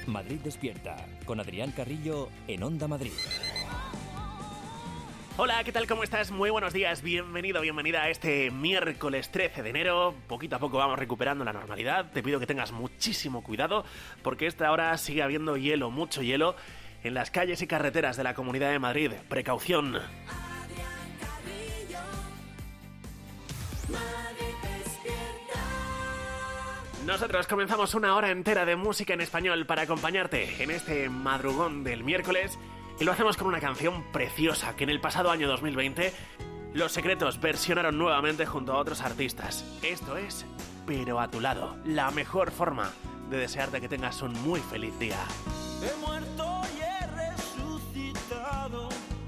Madrid Despierta, con Adrián Carrillo en Onda Madrid. Hola, ¿qué tal? ¿Cómo estás? Muy buenos días, bienvenido, bienvenida a este miércoles 13 de enero. Poquito a poco vamos recuperando la normalidad. Te pido que tengas muchísimo cuidado porque esta hora sigue habiendo hielo, mucho hielo, en las calles y carreteras de la Comunidad de Madrid. Precaución. Nosotros comenzamos una hora entera de música en español para acompañarte en este madrugón del miércoles. Y lo hacemos con una canción preciosa que en el pasado año 2020 Los Secretos versionaron nuevamente junto a otros artistas. Esto es Pero a tu lado, la mejor forma de desearte que tengas un muy feliz día. He muerto y he resucitado,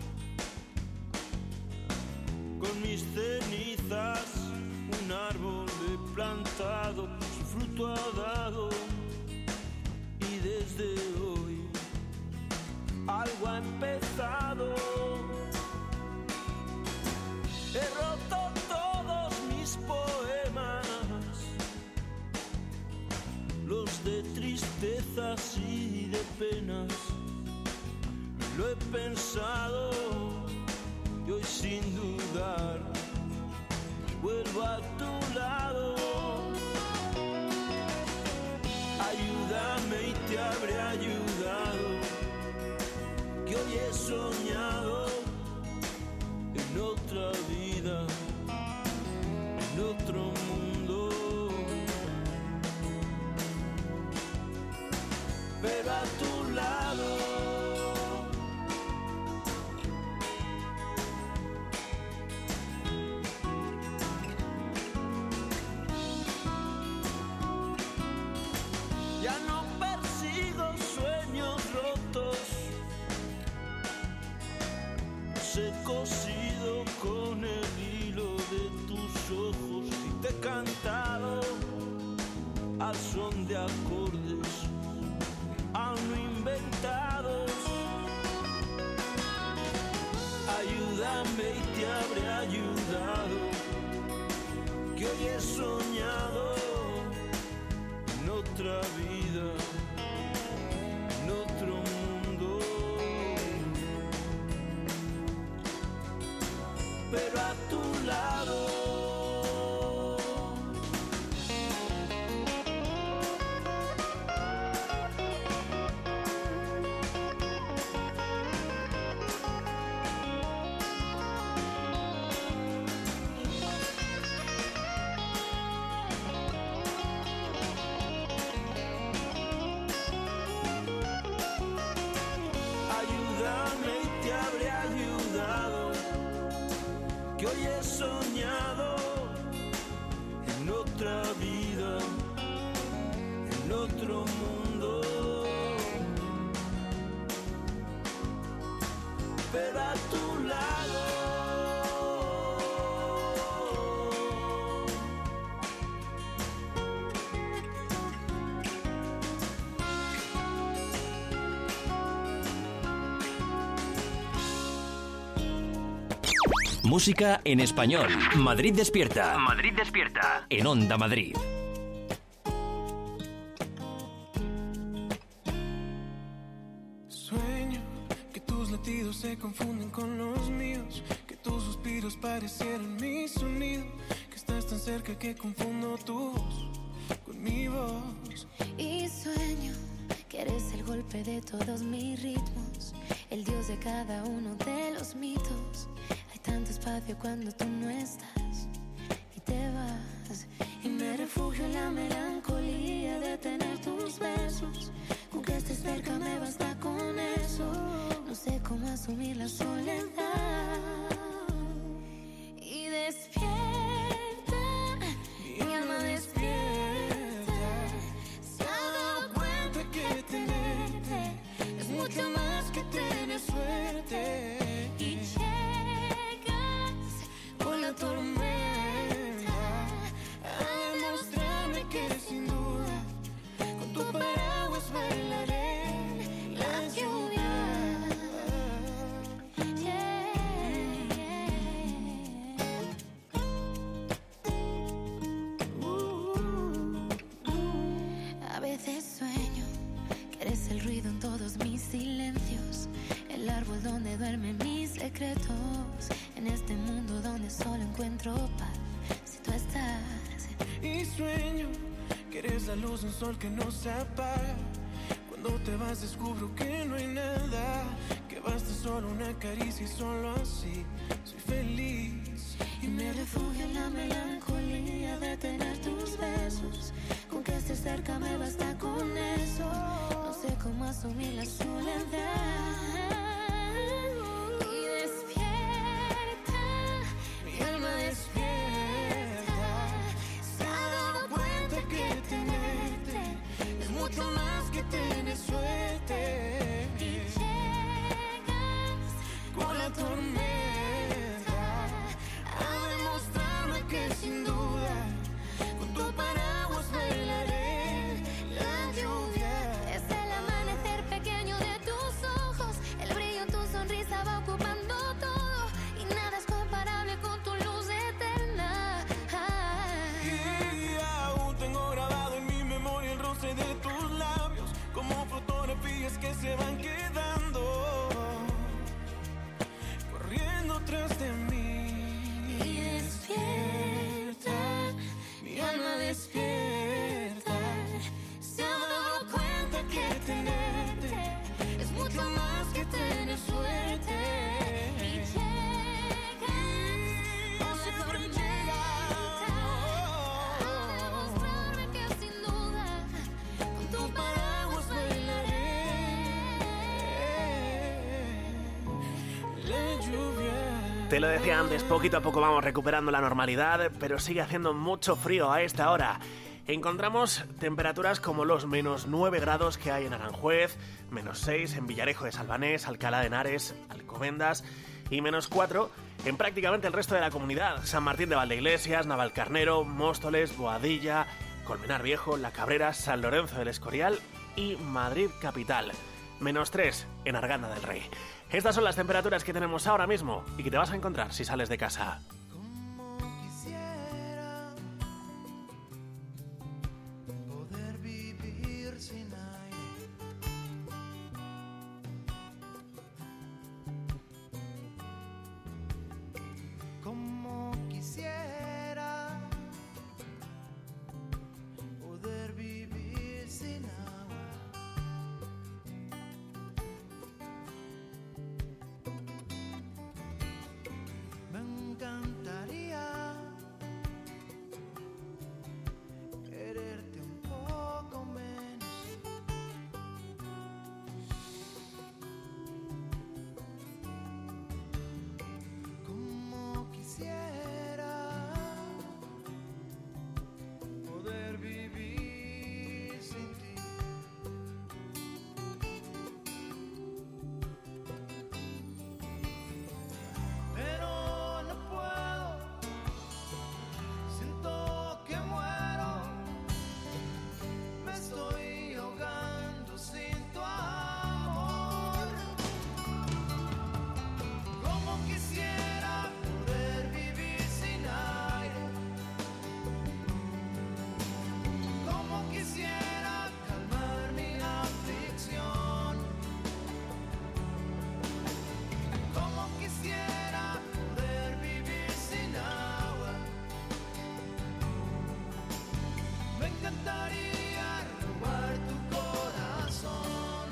con mis cenizas un árbol he plantado, su fruto ha dado y desde hoy algo ha empezado. He roto todos mis poemas, los de tristezas y de penas. Lo he pensado y hoy sin dudar vuelvo a tu lado. Ayúdame y te habré ayudado, que hoy he soñado en otra vida, en otro mundo. Pero a tu lado. Ya no persigo sueños rotos, he cosido con el hilo de tus ojos y te he cantado al son de acordes aún no inventados. Ayúdame y te habré ayudado, que hoy he soñado en otra vida, en otro mundo. Pero a tu lado. Ayúdame y te habré ayudado, que hoy he soñado en otra vida, en otro mundo. Pero a tu lado. Música en español. Madrid Despierta. Madrid Despierta. En Onda Madrid. Sueño que tus latidos se confunden con los míos, que tus suspiros parecieran mi sonido, que estás tan cerca que confundo tu voz con mi voz. Y sueño que eres el golpe de todos mis ritmos, el dios de cada uno de los mitos. Hay tanto espacio cuando tú no estás y te vas, y me refugio en la melancolía de tener tus besos. Con que estés cerca me basta con eso. No sé cómo asumir la soledad. Y despierta, mi alma despierta. Se ha dado cuenta que tenerte es mucho más que tener suerte. Y llegas con la tormenta a demostrarme que sin duda con tu paraguas bailaré la lluvia. Yeah. saberme mis secretos en este mundo donde solo encuentro paz si tú estás. Y sueño que eres la luz de un sol que no se apaga. Cuando te vas descubro que no hay nada, que basta solo una caricia y solo así soy feliz. Y me refugio en la melancolía de tener tus besos. Con que estés cerca me basta con eso. No sé cómo asumir la soledad. Y despierta, mi alma despierta. Se ha dado cuenta que tenerte es mucho más que tener suerte. Y llegas con la tormenta a demostrarme que sin duda con tu paraguas bailaré la lluvia. Es el amanecer pequeño de tus ojos, el brillo en tu sonrisa va ocupando todo y nada es comparable con tu luz eterna. Y aún tengo grabado en mi memoria el roce de tus labios, como fotografías que se van quedando, corriendo tras de mí. Y despierta, mi alma despierta. Se ha dado cuenta que tenerte es mucho más que tener suerte. Y llega con la tormenta a demostrarme que sin duda con tu paraguas bailaré La lluvia. Te lo decía antes, poquito a poco vamos recuperando la normalidad, pero sigue haciendo mucho frío a esta hora. Encontramos temperaturas como los -9 grados que hay en Aranjuez, -6 en Villarejo de Salvanés, Alcalá de Henares, Alcobendas y -4 en prácticamente el resto de la comunidad. San Martín de Valdeiglesias, Navalcarnero, Móstoles, Boadilla, Colmenar Viejo, La Cabrera, San Lorenzo del Escorial y Madrid capital. -3 en Arganda del Rey. Estas son las temperaturas que tenemos ahora mismo y que te vas a encontrar si sales de casa. Como quisiera poder vivir sin aire, como quisiera poder vivir sin agua. Me encantaría quererte un poco menos. Como quisiera poder vivir sin ti. Pero no puedo, siento que muero, me estoy ahogando sin tu amor. Como quisiera poder vivir sin aire, como quisiera calmar mi aflicción, como quisiera poder vivir sin agua. Me encantaría robar tu corazón.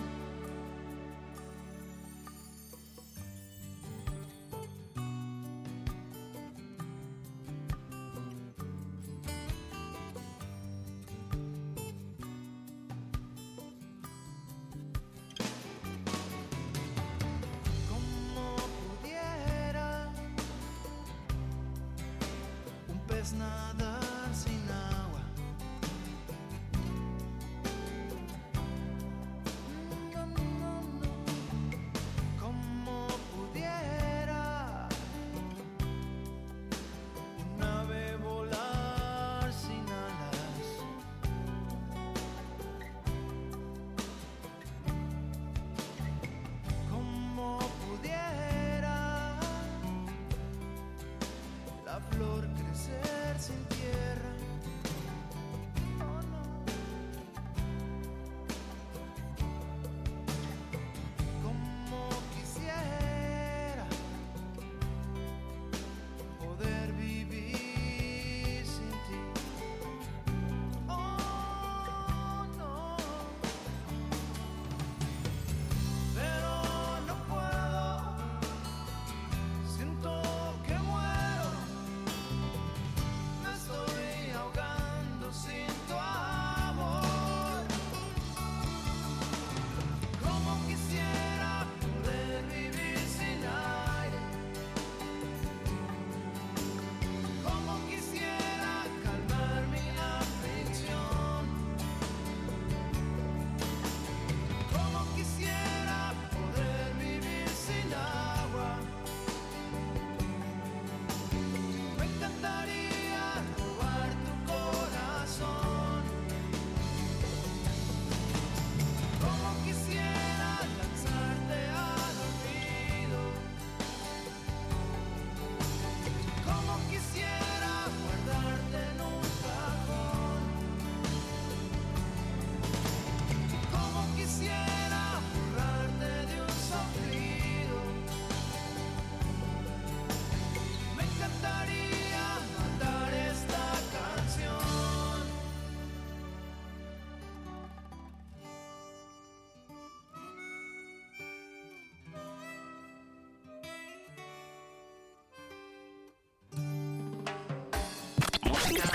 Como pudiera un pez nadar sin agua. No, no, no. Como pudiera un ave volar sin alas. Como pudiera la flor crecer sin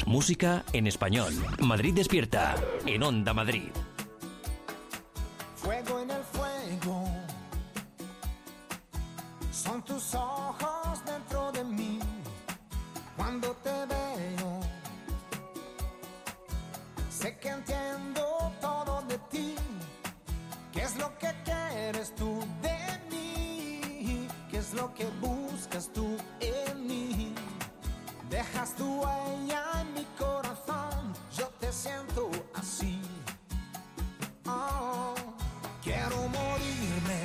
Música en español. Madrid despierta. En Onda Madrid. Fuego en el fuego. Son tus ojos dentro de mí. Cuando te veo, sé que entiendo todo de ti. ¿Qué es lo que quieres tú de mí? ¿Qué es lo que buscas tú en mí? Dejas tu huella en mi corazón. Yo te siento así. Oh, quiero morirme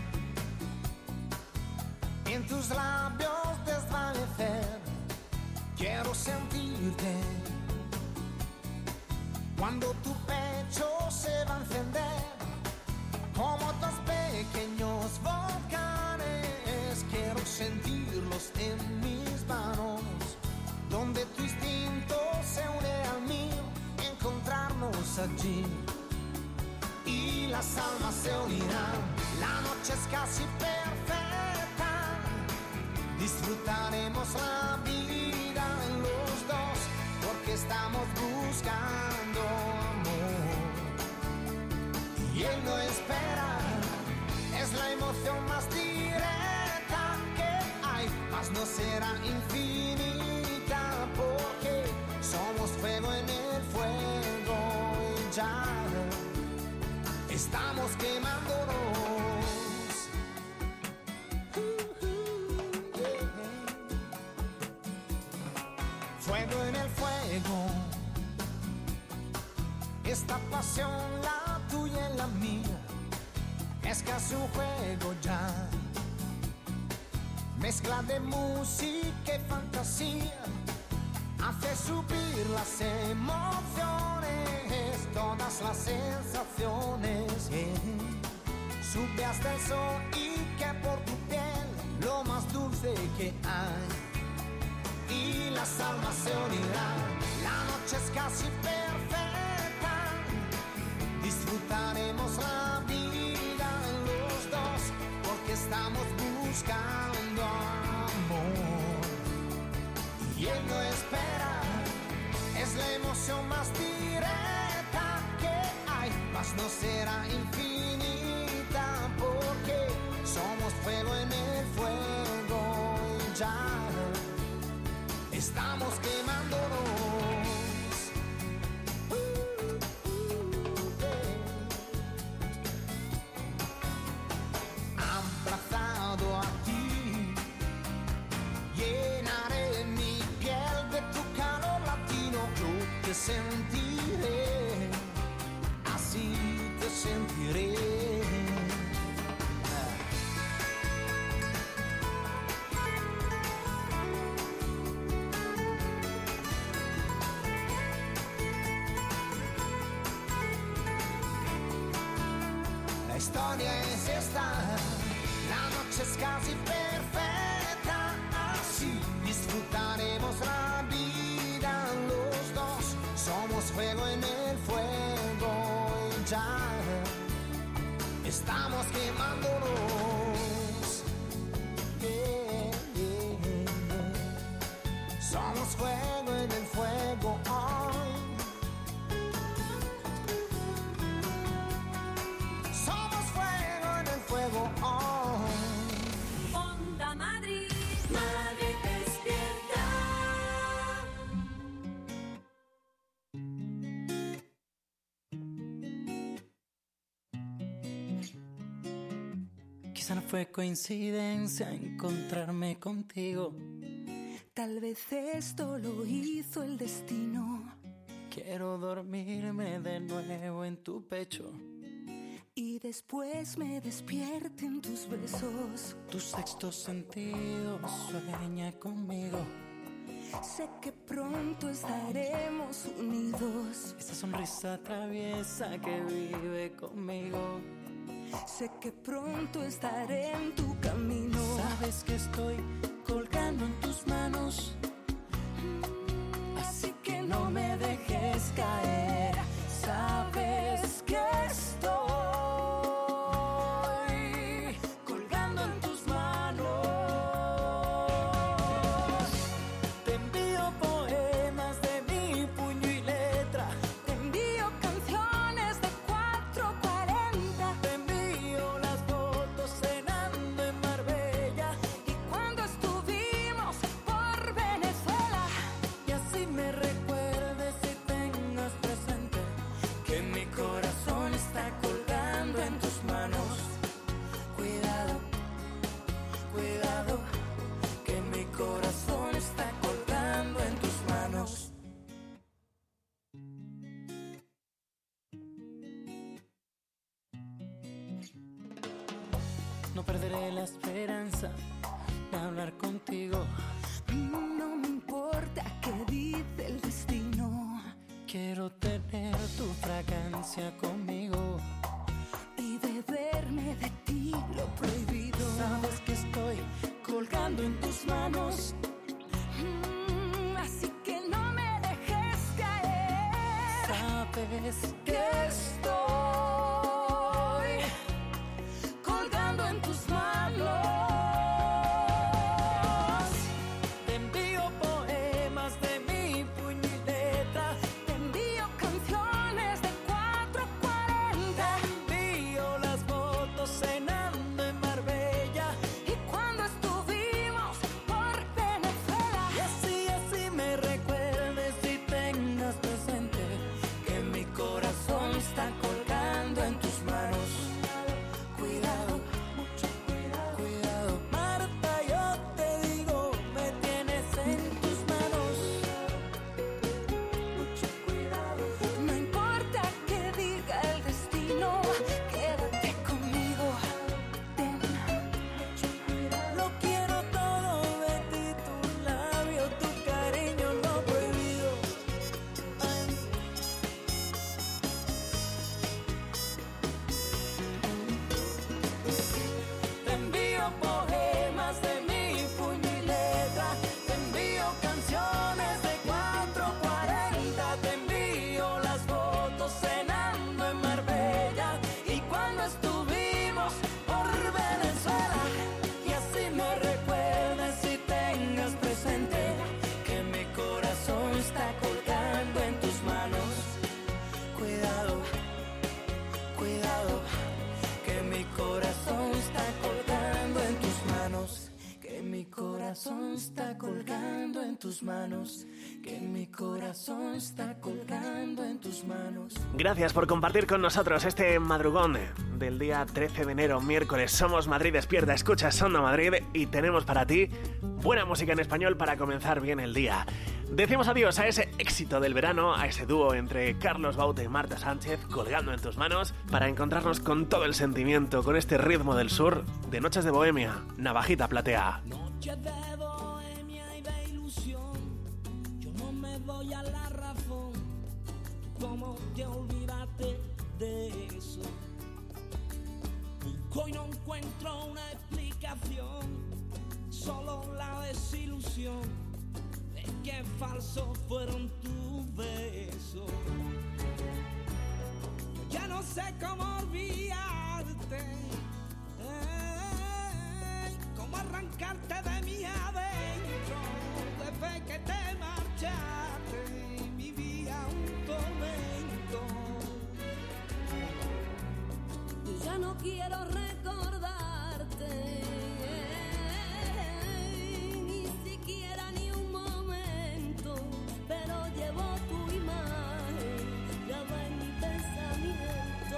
en tus labios desvanecer. Quiero sentirte cuando tu pecho se va a encender como dos pequeños volcanes. Quiero sentirlos en mis manos, donde tu instinto se une al mío, encontrarnos allí y las almas se unirán. La noche es casi perfecta, disfrutaremos la vida en los dos, porque estamos buscando amor y él no espera. Es la emoción más directa que hay, mas no será infinita, porque somos fuego en el fuego y ya estamos quemándonos. Fuego en el fuego, esta pasión, la tuya y la mía, es casi un juego ya. Mezcla de música y fantasía, hace subir las emociones, todas las sensaciones. Sube hasta el sol y que por tu piel lo más dulce que hay. Y las almas se unirán. La noche es casi perfecta, disfrutaremos la vida los dos, porque estamos buscando amor y él no espera. Es la emoción más directa que hay, mas no será infinita, porque somos fuego en el fuego y ya estamos quemándonos. Abrazado a ti, llenaré mi piel de tu calor latino. Yo te sentiré, así te sentiré. La historia es esta, la noche es casi perfecta, así disfrutaremos la vida los dos. Somos fuego en el fuego y ya estamos quemándonos. Somos fuego en el fuego hoy. Onda Madrid, Madrid despierta. Quizá no fue coincidencia encontrarme contigo. Tal vez esto lo hizo el destino. Quiero dormirme de nuevo en tu pecho y después me despierte en tus besos. Tu sexto sentido sueña conmigo. Sé que pronto estaremos unidos. Esa sonrisa traviesa que vive conmigo. Sé que pronto estaré en tu camino. Sabes que estoy colgando en tus manos, así que no me dejes caer. Sabes que estoy colgando en tus manos. Te envío poemas de mi no perderé la esperanza de hablar contigo. No me importa qué dice el destino. Quiero tener tu fragancia conmigo Y beberme de ti lo prohibido. Sabes que estoy colgando en tus manos. Así que no me dejes caer. Sabes Que estoy colgando en tus manos. te envío poemas de mi puño y letra. Te envío canciones de 440. Te envío las fotos cenando en Marbella. Y cuando estuvimos por Venezuela. Y así me recuerdes y tengas presente que mi corazón está colgando en tus manos. Cuidado, mucho cuidado, cuidado. Marta, yo te digo, me tienes en tus manos. Mucho cuidado. No importa qué diga el destino, quédate conmigo. Ten mucho cuidado. Lo quiero todo de ti, tu labio, tu cariño, lo prohibido. Ay. Te envío poemas de mi puño y letra. Te envío canciones de 440. Te envío las fotos cenando en Marbella. Y cuando estuvimos por Venezuela. Y así me recuerdes y tengas presente que mi corazón está colgando en tus manos. Cuidado, cuidado, que mi corazón está colgando en tus manos. Que mi corazón está colgando en tus manos. Que mi corazón está colgando en tus manos. Gracias por compartir con nosotros este madrugón del día 13 de enero, miércoles. Somos Madrid Despierta, escuchas Onda Madrid y tenemos para ti buena música en español para comenzar bien el día. Decimos adiós a ese éxito del verano, a ese dúo entre Carlos Baute y Marta Sánchez, colgando en tus manos, para encontrarnos con todo el sentimiento, con este ritmo del sur, de Noches de Bohemia, Navajita Platea. Noches de bohemia y de ilusión, yo no me doy a la razón. ¿Cómo te olvidaste de eso? Busco y no encuentro una explicación, solo la desilusión de que falsos fueron tus besos. Ya no sé cómo olvidarte, cómo arrancarte de mi adentro. Desde que te marchaste vivía un tormento. Yo ya no quiero recordarte, ni siquiera ni un momento, pero llevo tu imagen grabada en mi pensamiento.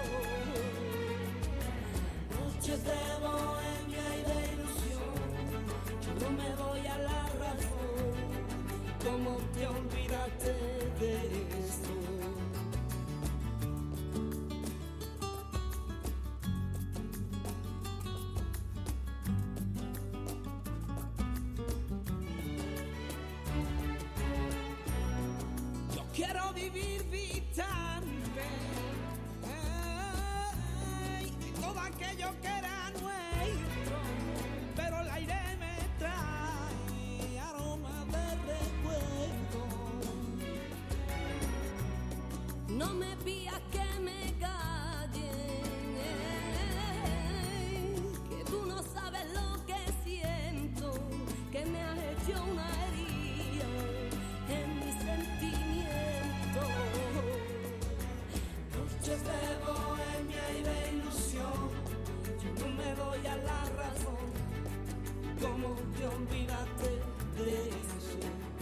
Noches de bohemia y de ilusión, yo no me doy a la razón. ¿Cómo te olvidaste de eso? Yo quiero vivir distante de todo aquello que era nuestro, pero el aire me trae aroma de recuerdo. No me pidas que me calle, que tú no sabes lo que siento, que me has hecho una herida en mi sentimiento. Noches de bohemia y de ilusión, yo no me doy a la razón. ¿Cómo te olvidaste de eso?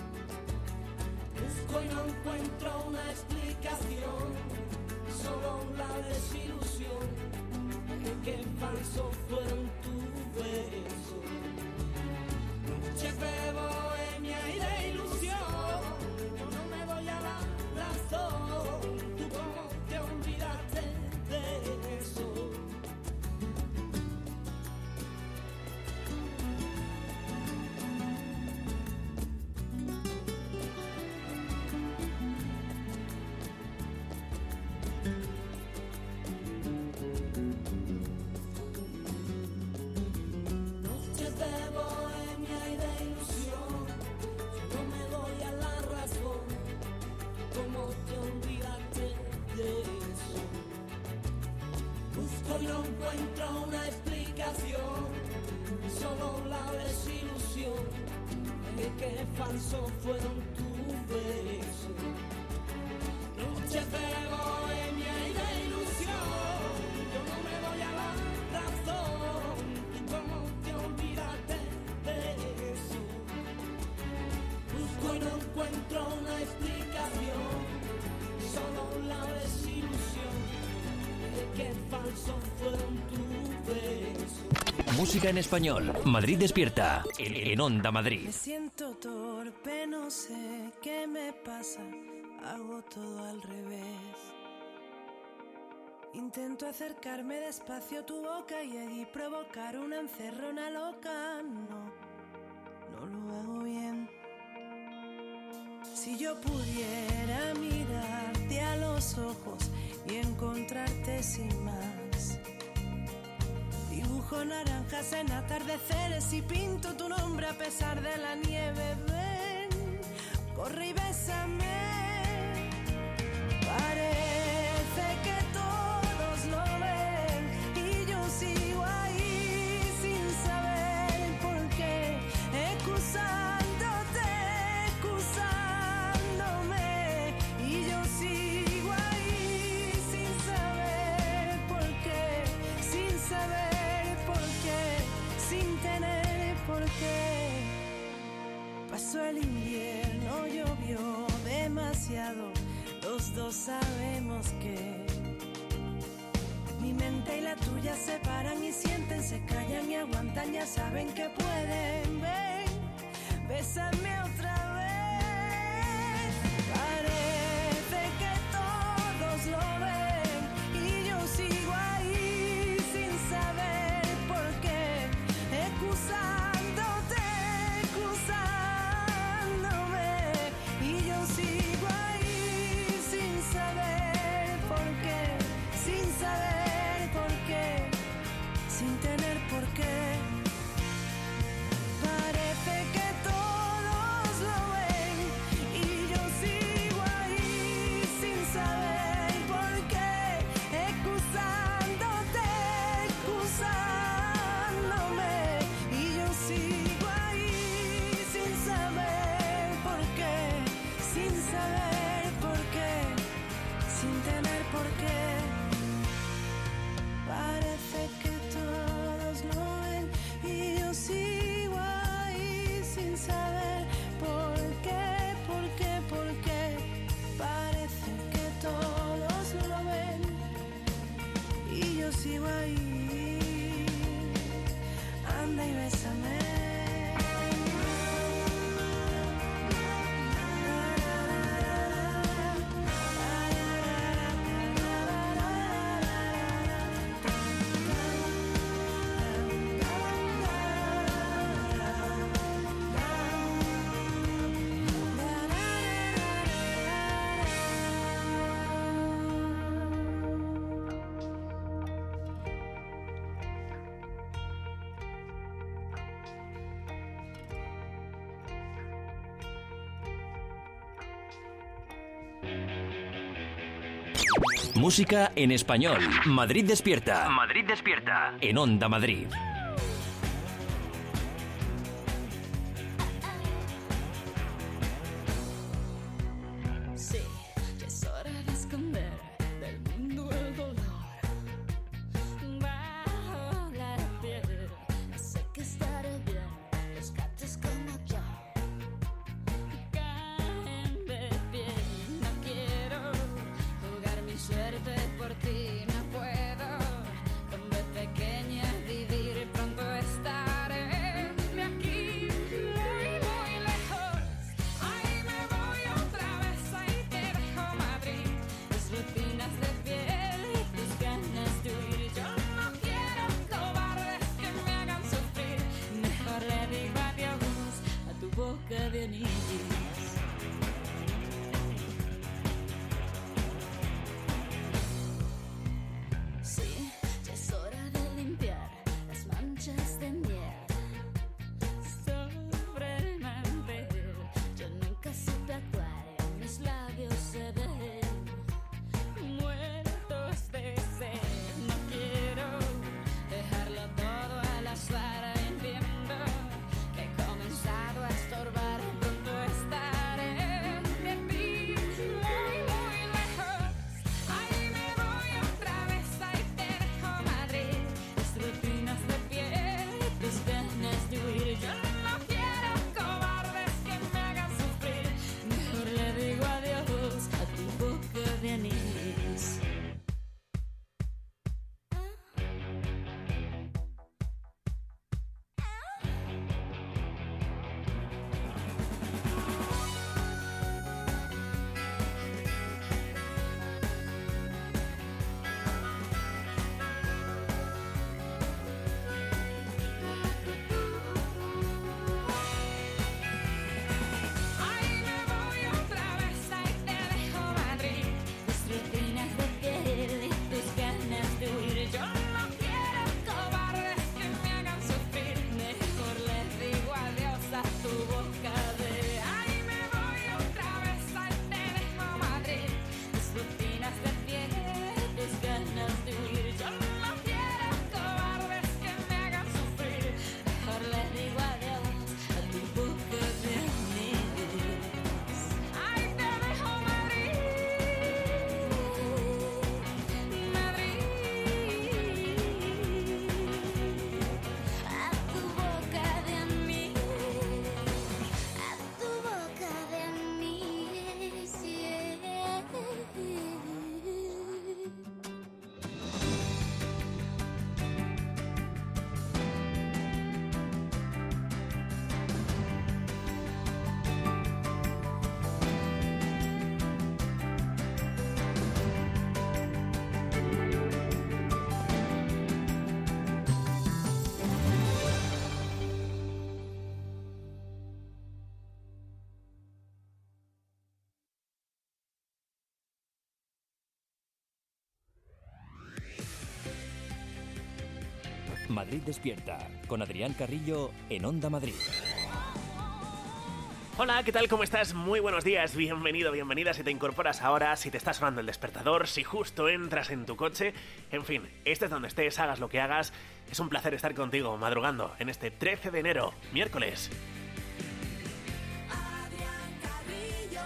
Busco y no encuentro una explicación, solo la desilusión de que falsos fueron tus besos. Noches de bohemia y de ilusión, yo no me doy a la razón. ¿Tú cómo te olvidaste de eso? Busco y no encuentro una explicación, solo la desilusión de que falso fueron tus besos. Noches de bohemia y de ilusión, yo no me doy a la razón, y cómo te olvidaste de eso. Busco y no encuentro una explicación, solo la desilusión de que falso fueron tus besos. Música en español. Madrid despierta. En Onda Madrid. Me siento torpe, no sé qué me pasa. Hago todo al revés. Intento acercarme despacio a tu boca y allí provocar una encerrona loca. No lo hago bien. Si yo pudiera mirarte a los ojos y encontrarte sin más. Dibujo naranjas en atardeceres y pinto tu nombre a pesar de la nieve. Ven, corre y bésame. Parece que todos lo ven y yo sigo ahí sin saber por qué, excusándote, excusándome, y yo sigo ahí sin saber por qué, sin saber por qué, sin tener por qué. Pasó el invierno, llovió demasiado. Los dos sabemos que mi mente y la tuya se paran y sienten, se callan y aguantan, ya saben que pueden. Ven, bésame otra vez. Parece que todos lo ven y yo sigo ahí sin saber por qué, excusándote, excusándome, y yo sigo ahí sin saber por qué, sin saber por qué, sin tener por qué. Parece que todos lo ven y yo sigo ahí sin saber por qué, excusándote, excusándome, y yo sigo ahí sin saber por qué, sin saber por qué, sin tener por qué. Parece que todos lo ven y yo sigo ahí sin saber por qué, por qué, por qué. Parece que todos lo ven y yo sigo ahí. Anda y bésame. Música en español. Madrid despierta. Madrid despierta. En Onda Madrid. Sí, ya es hora de esconder del mundo el dolor. Bajo la piel, sé que estaré bien. Los gatos como yo caen de pie. No quiero jugar mi suerte por ti, no puedo. Con B pequeña vivir Madrid Despierta, con Adrián Carrillo en Onda Madrid. Hola, ¿qué tal? ¿Cómo estás? Muy buenos días, bienvenido, bienvenida si te incorporas ahora, si te está sonando el despertador, si justo entras en tu coche, en fin, estés donde estés, hagas lo que hagas, es un placer estar contigo madrugando en este 13 de enero, miércoles. Adrián Carrillo,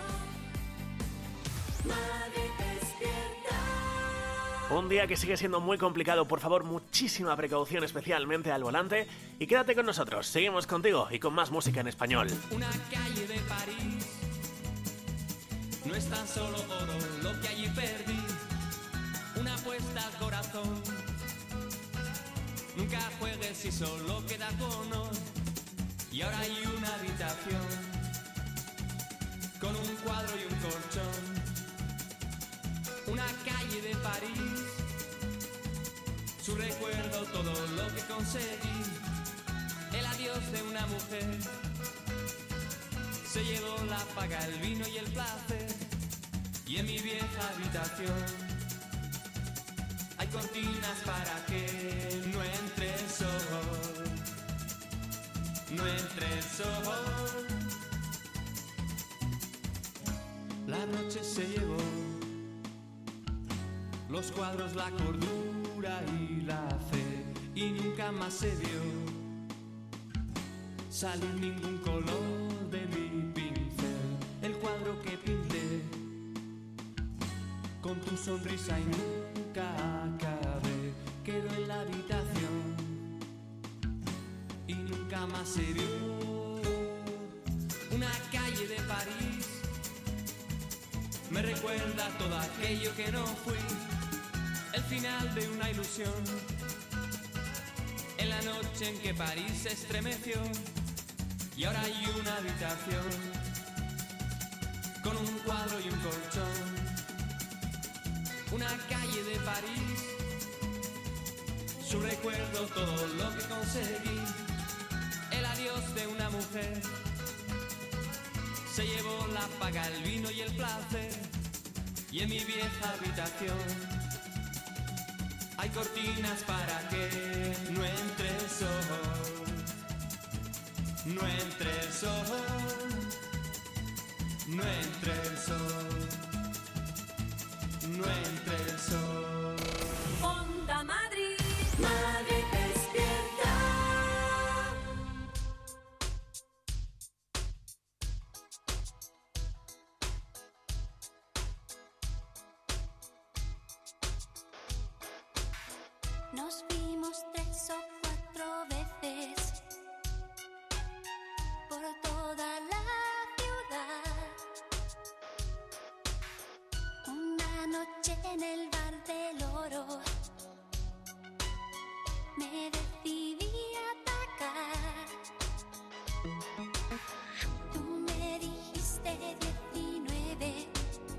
Madrid Despierta. Un día que sigue siendo muy complicado, por favor, muchísima precaución, especialmente al volante, y quédate con nosotros, seguimos contigo y con más música en español. Una calle de París no es tan solo oro lo que allí perdí, una apuesta al corazón. Nunca juegues si solo queda honor. Y ahora hay una habitación con un cuadro y un colchón. Una calle de París, su recuerdo, todo lo que conseguí. El adiós de una mujer se llevó la paga, el vino y el placer. Y en mi vieja habitación hay cortinas para que no entre el sol, no entre el sol. La noche se llevó los cuadros, la cordura y la fe, y nunca más se vio salir ningún color de mi pincel. El cuadro que pinté con tu sonrisa y nunca acabé quedó en la habitación y nunca más se vio. Una calle de París me recuerda todo aquello que no fui, el final de una ilusión, en la noche en que París se estremeció. Y ahora hay una habitación con un cuadro y un colchón. Una calle de París, su recuerdo, todo lo que conseguí. El adiós de una mujer se llevó la paga, el vino y el placer. Y en mi vieja habitación hay cortinas para que no entre el sol, no entre el sol, no entre el sol, no entre el sol. Onda Madrid, Madrid Despierta. Nos vimos 3 o 4 veces por toda la ciudad. Una noche en el bar del Oro me decidí a atacar. Tú me dijiste 19,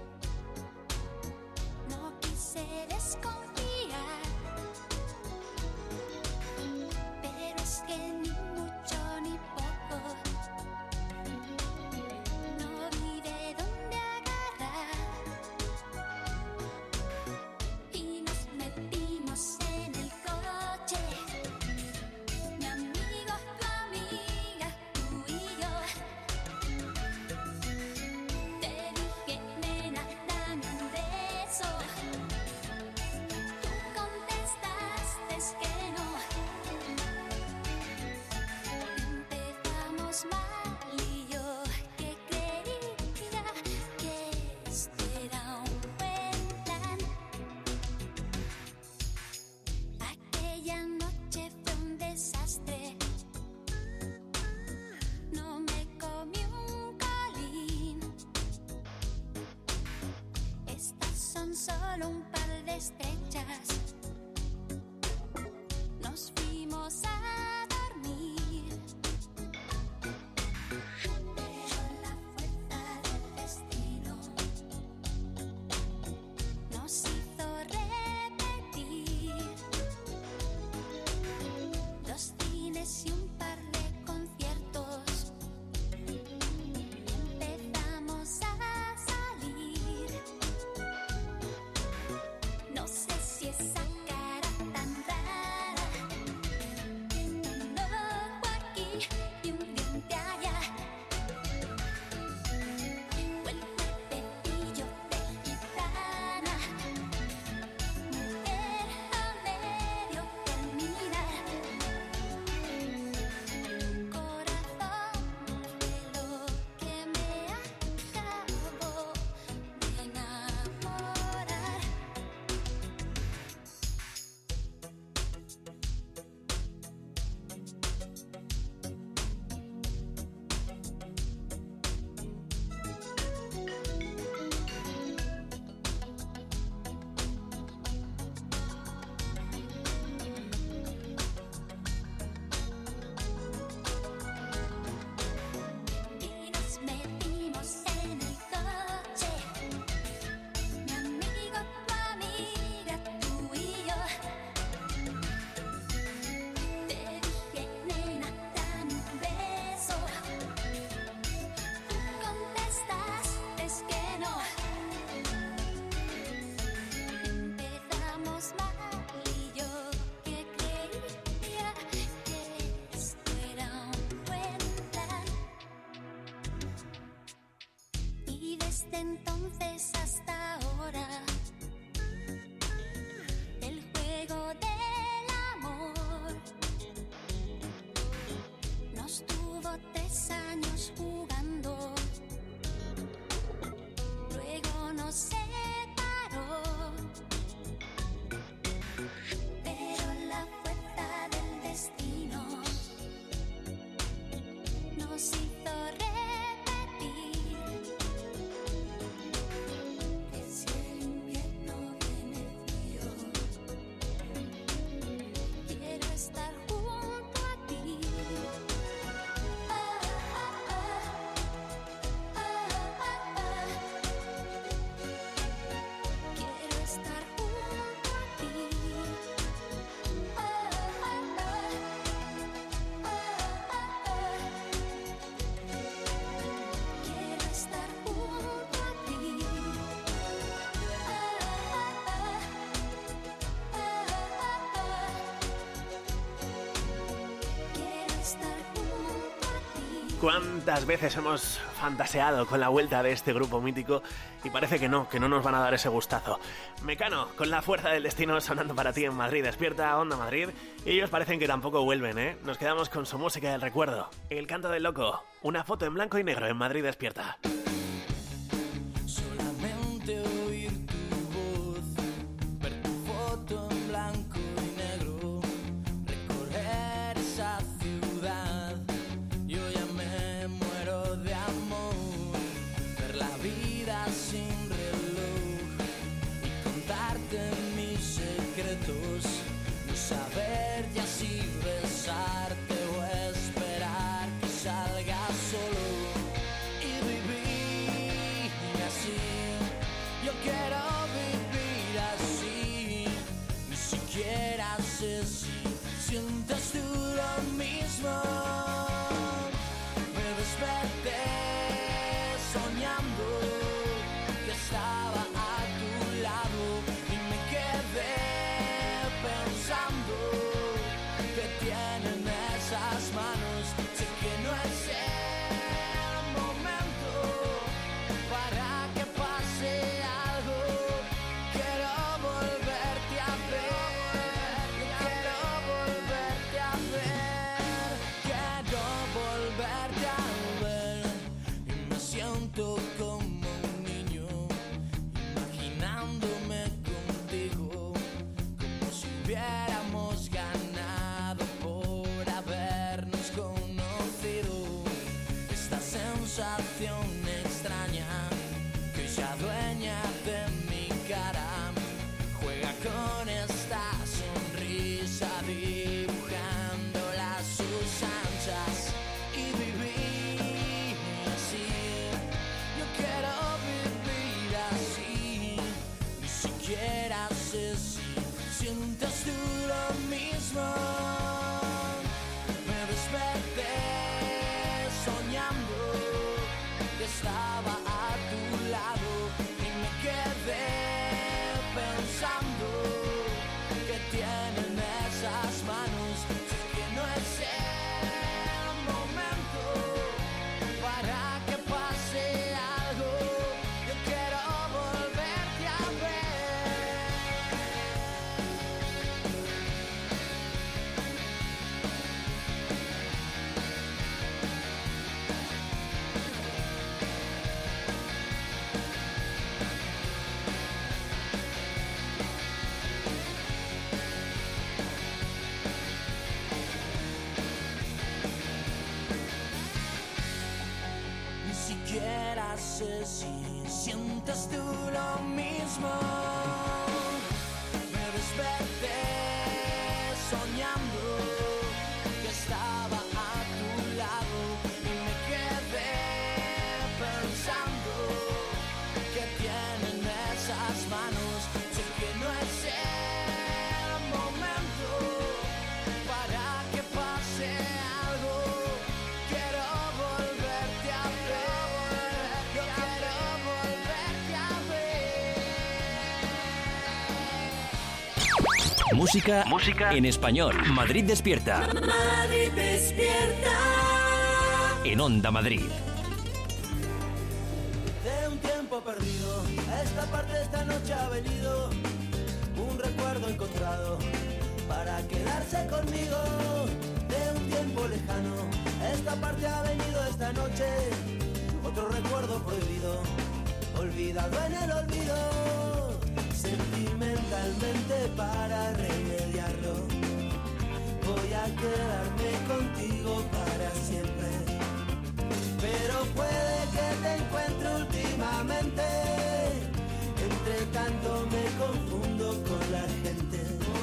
no quise desconfiar. Pero es que ni mucho ni poco, no vi de dónde agarrar. Y nos metimos en el coche, mi amigo, tu amiga, tú y yo. Te dije, nena, dame un beso. Tú contestaste que no. Empezamos mal y yo que creía que esto era un buen plan. Aquella noche fue un desastre, no me comí un colín. Estas son solo un par de estrechas. Nos fuimos a dormir, pero la fuerza del destino nos hizo repetir 2 cines y un par de conciertos. Empezamos a salir. No sé si esa cara tan rara Desde entonces hasta ahora, el juego del amor nos tuvo 3 años jugando, luego nos separó, pero la fuerza del destino nos hizo repetir que si el invierno viene frío, quiero estar junto a ti. Quiero estar junto a ti. Quiero estar junto a ti. Quiero estar junto a ti. ¿Cuántas veces hemos fantaseado con la vuelta de este grupo mítico y parece que no nos van a dar ese gustazo? Mecano, con La fuerza del destino sonando para ti en Madrid Despierta, Onda Madrid, y ellos parecen que tampoco vuelven, ¿eh? Nos quedamos con su música del recuerdo, El canto del loco, una foto en blanco y negro en Madrid Despierta. Solamente oír tu voz, ver tu foto en blanco y negro, recorrer esa ciudad. Yo ya me muero de amor, ver la vida sin reloj y contarte mis secretos, no saber ya si besarte o esperar que salga solo y vivir así. Yo quiero vivir así, ni siquiera sé si sientes tú lo mismo. Me desperté soñando que estaba a tu lado y me quedé pensando que tienen esas manos. Sé que no es el momento para que pase algo. Quiero volverte a ver, quiero volverte a ver, quiero volverte a ver. Y me siento como un niño, imaginándome contigo, como si hubiéramos ganado por habernos conocido. Esta sensación extraña que ya dueña de mi cara, juega con esta sonrisa dibujándola a sus anchas y vivir así. Yo quiero vivir así, ni siquiera sé si sientes tú lo mismo. Me desperté soñando que estaba a tu lado y me quedé pensando que tienen esas manos. Sé que no es el momento para que pase algo. Yo quiero volverte a ver. Ni siquiera sé si sientes tú lo mismo. Me desperté soñando que estaba a tu lado y me quedé pensando que tienen esas manos. Sé que no es el momento para que pase algo. Quiero volverte a ver, yo quiero volverte a ver. Música en español. Madrid Despierta. Madrid Despierta. En Onda Madrid. De un tiempo perdido quedarse conmigo de un tiempo lejano. Esta parte ha venido esta noche, otro recuerdo prohibido, olvidado en el olvido. Sentimentalmente para remediarlo, voy a quedarme contigo para siempre. Pero puede que te encuentre últimamente, entre tanto me confundo con la gente.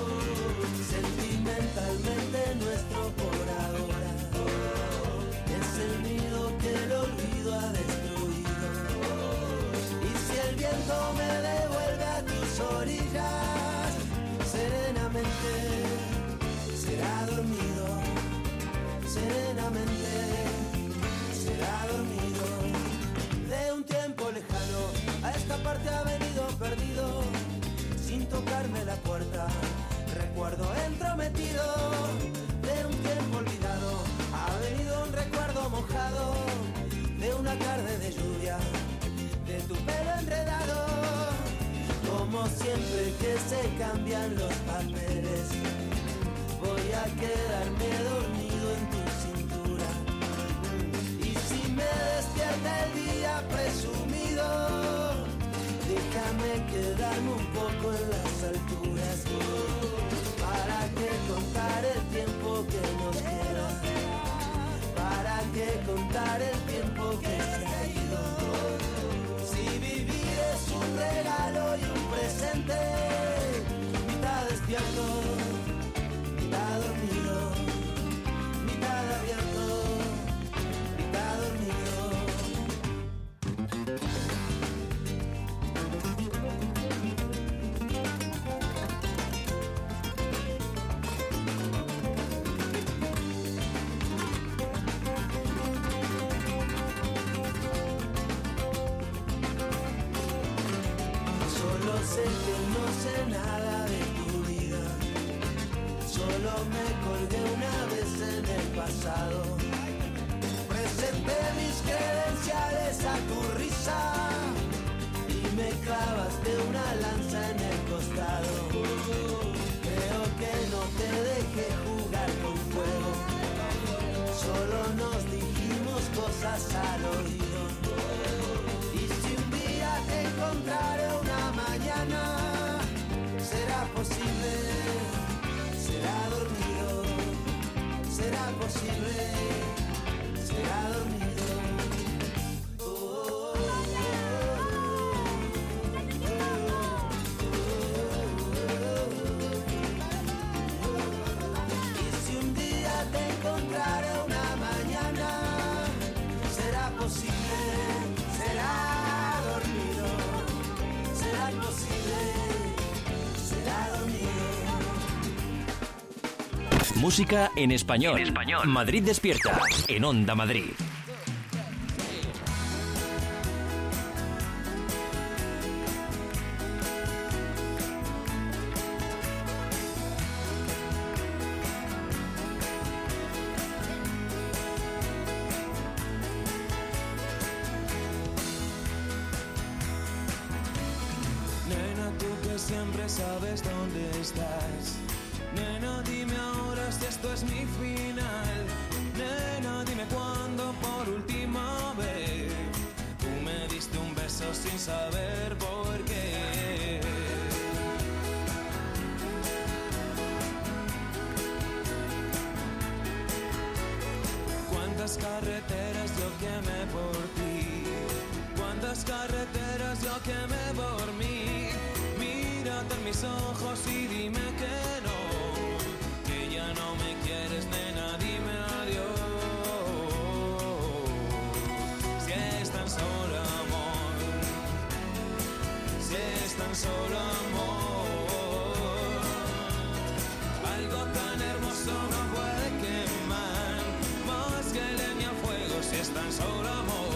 Sentimentalmente nuestro por ahora es el nido que el olvido ha destruido. Y si el viento me devuelve a tus orillas, serenamente será dormido, serenamente será dormido. De un tiempo lejano a esta parte ha venido perdido, sin tocarme la puerta, recuerdo entrometido. De un tiempo olvidado ha venido un recuerdo mojado, de una tarde de lluvia, de tu pelo enredado. Como siempre que se cambian los papeles, voy a quedarme dormido en tu cintura. Y si me despierta el día presumido, déjame quedarme un poco en las alturas. ¿Para qué contar el tiempo que nos queda? ¿Para qué contar el tiempo que se ha ido? Si vivir es un regalo y un presente, mitad despierto, mitad dormido, mitad abierto, mitad dormido. Solo sé que no sé nada de tu vida, solo me colgué una vez en el pasado. Presenté mis credenciales a tu risa y me clavaste una lanza en el costado. Creo que no te dejé jugar con fuego, solo nos dijimos cosas al oído. Y si un día te encontraré una mañana, será posible, será dormido, será posible, será dormido. Y si un día te encontraré una mañana, será posible, será dormido, será posible, será dormido. Música en español. Madrid Despierta, en Onda Madrid. Nena, tú que siempre sabes dónde estás. Nena, dime ahora si esto es mi final. Nena, dime cuándo por última vez tú me diste un beso sin saber por qué. Cuántas carreteras yo quemé por ti, cuántas carreteras yo quemé por mí. Mírate en mis ojos y dime que no, que ya no me quieres, nena, dime adiós. Si es tan solo amor, si es tan solo amor, algo tan hermoso no puede quemar más que leña a fuego si es tan solo amor.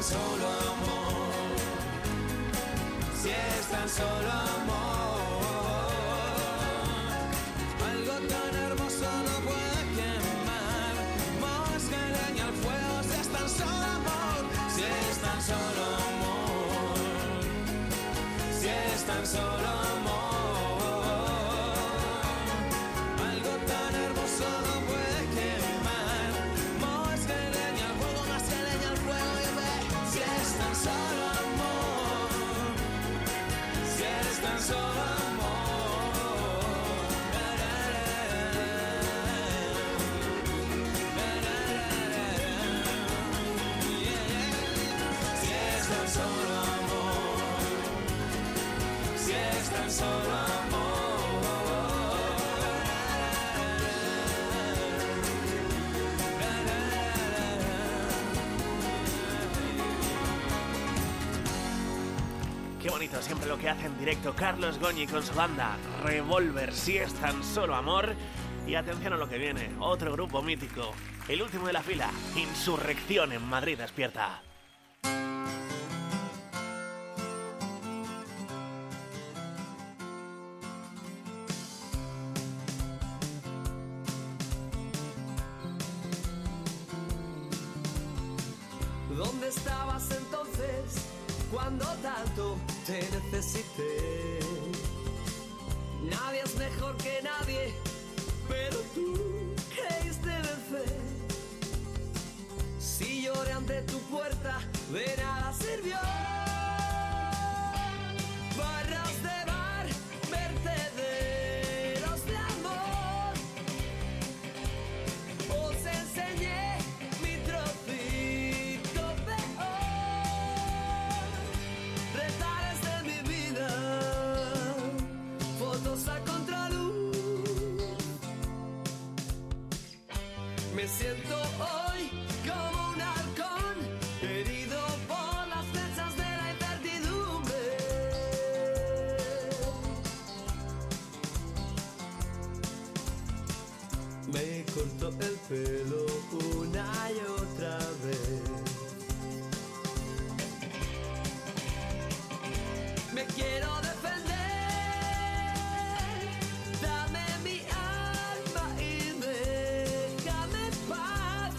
solo amor, si es tan solo amor, algo tan hermoso no puede quemar, más que leña al fuego, si es tan solo amor, si es tan solo amor, si es tan solo amor. Qué bonito siempre lo que hace en directo Carlos Goñi con su banda Revolver, si es tan solo amor. Y atención a lo que viene, otro grupo mítico, el último de la fila, Insurrección en Madrid Despierta. ¿Dónde estabas entonces cuando tanto te necesité? Nadie es mejor que nadie, pero tú creíste vencer. Si lloré ante tu puerta, de nada sirvió. Barras de bar, vertederos de amor. Os enseñé mi trocito peor. Retares de mi vida, fotos a contraluz. Me siento hoy como un halcón, herido por las flechas de la incertidumbre. Me cortó el pelo una y otra vez. Me quiero defender. Dame mi alma y déjame en paz.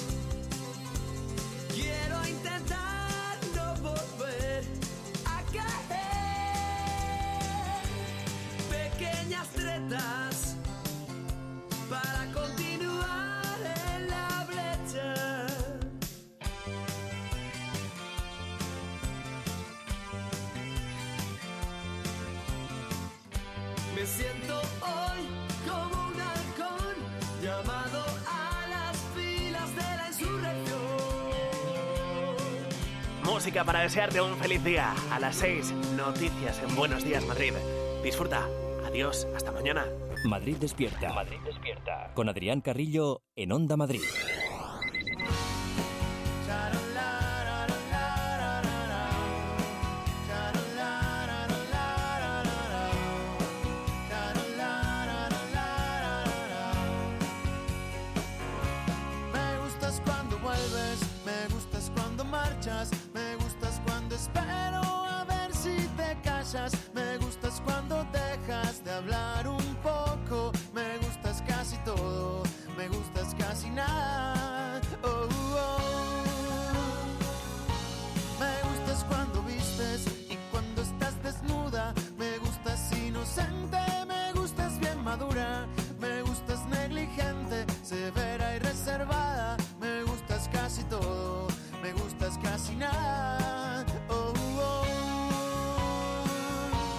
Quiero intentar no volver a caer. Pequeñas tretas para continuar en la brecha. Me siento hoy como un halcón llamado a las filas de la insurrección. Música para desearte un feliz día. A las 6, noticias en Buenos Días Madrid. Disfruta. Adiós, hasta mañana. Madrid Despierta. Madrid Despierta. Con Adrián Carrillo en Onda Madrid. Me gustas cuando vuelves, me gustas cuando marchas, me gustas cuando espero a ver si te callas, me gustas cuando dejas de hablar un poco, me gustas casi todo, me gustas casi nada. Oh, oh. Me gustas cuando vistes y cuando estás desnuda, me gustas inocente, me gustas bien madura, me gustas negligente, severa y reservada, me gustas casi todo, me gustas casi nada. Oh, oh.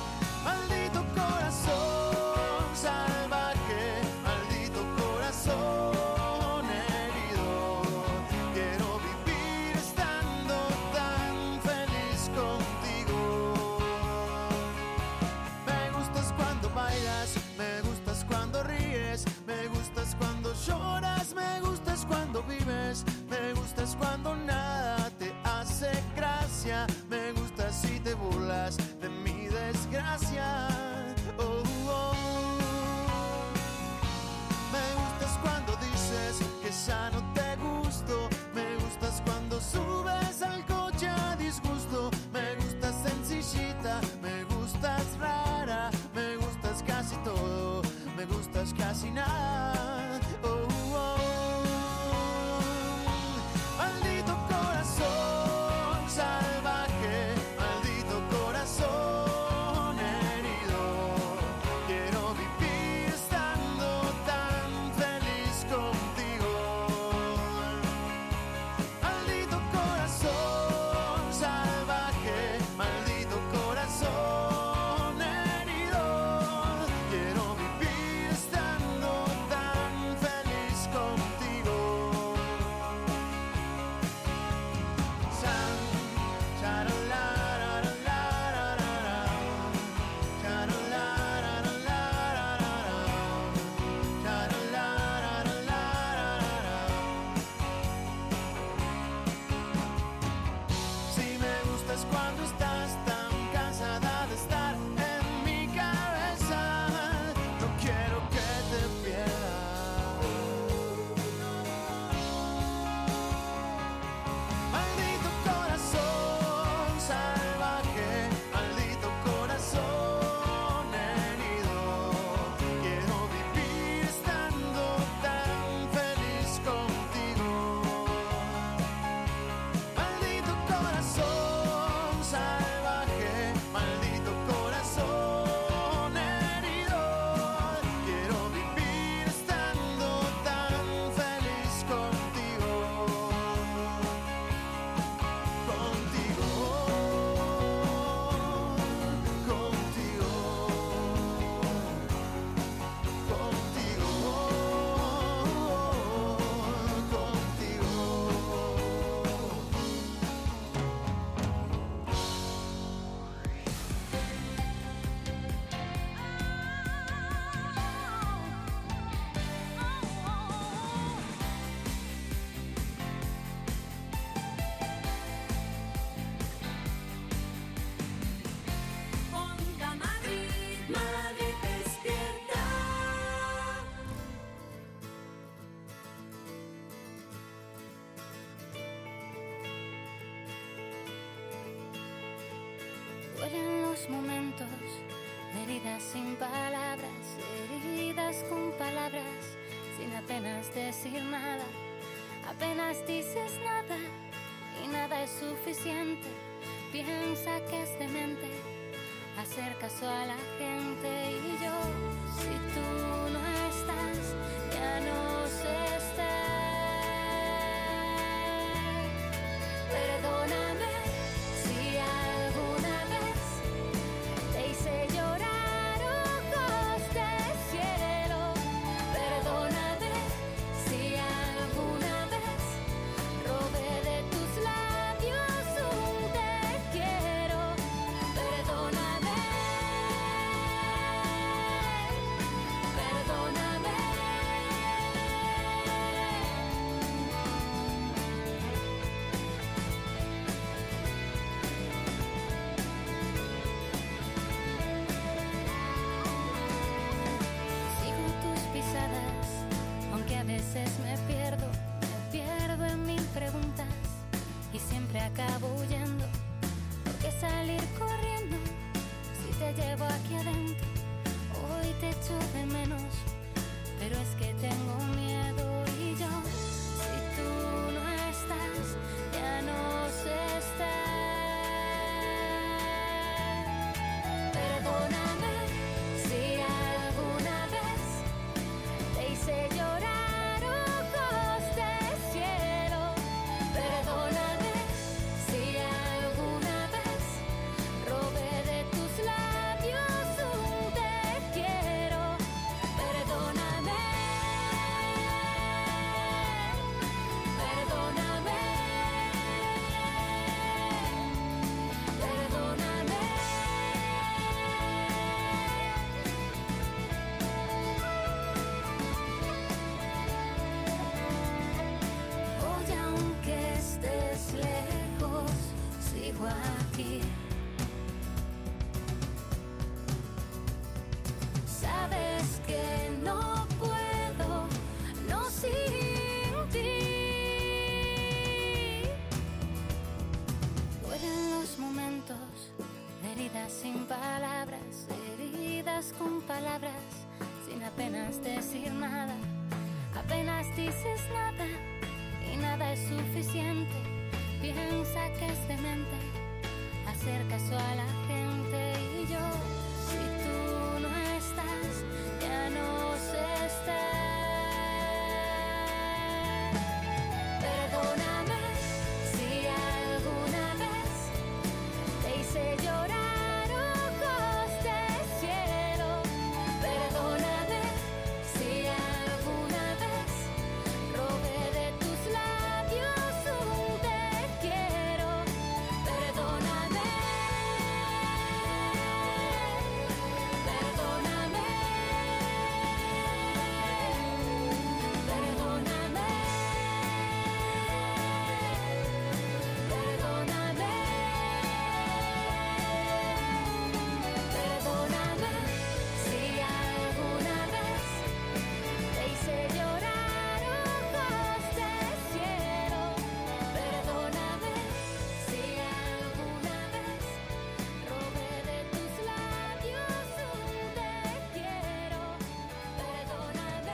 los momentos de heridas sin palabras, heridas con palabras, sin apenas decir nada. Apenas dices nada y nada es suficiente. Piensa que es demente hacer caso a la gente. Y yo, si tú no estás, ya no sé estar. Perdóname si alguna vez te hice llorar ojos de cielo. Perdóname si alguna vez robé de tus labios un te quiero. Perdóname, perdóname. Sigo tus pisadas, aunque a veces me pierdo en mil preguntas y siempre acabo huyendo. ¿Por qué salir corriendo si te llevo aquí adentro? Hoy te echo de menos, pero es que tengo miedo. Y yo, si tú no estás, ya no sé estar. Perdóname si alguna vez te hice llorar ojos de cielo. Perdóname si alguna vez robé de tus labios un te quiero. Perdóname, perdóname, perdóname. Hoy aunque estés lejos, sigo aquí. Sabes que no puedo, no sin ti. Duelen los momentos de heridas sin palabras, heridas con palabras, sin apenas decir nada. Apenas dices nada y nada es suficiente. Piensa que es demente hacer caso a la gente. Y yo, si tú no estás, ya no sé estar. Perdóname si alguna vez te hice llorar ojos de cielo. Perdóname si alguna vez robé de tus labios un te quiero. Perdóname, perdóname, perdóname, perdóname, perdóname si alguna vez te hice llorar ojos de cielo. Perdóname si alguna vez robé de tus labios un te quiero. Perdóname,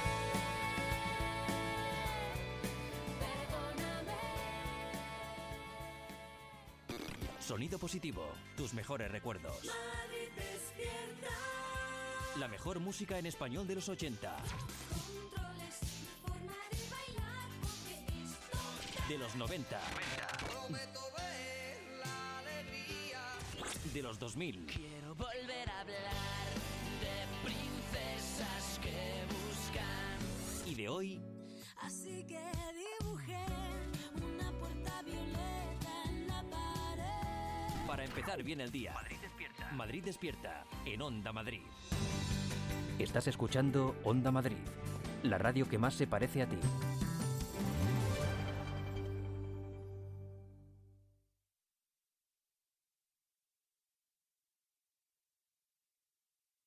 perdóname. Sonido Positivo, tus mejores recuerdos. Madrid despierta. La mejor música en español de los 80, Controles, forma de bailar, porque esto de los 90, de los 2000 Quiero volver a hablar de princesas que buscan. y de hoy. Así que dibujé una puerta violeta en la pared. Para empezar bien el día. Madrid despierta en Onda Madrid. Estás escuchando Onda Madrid, la radio que más se parece a ti.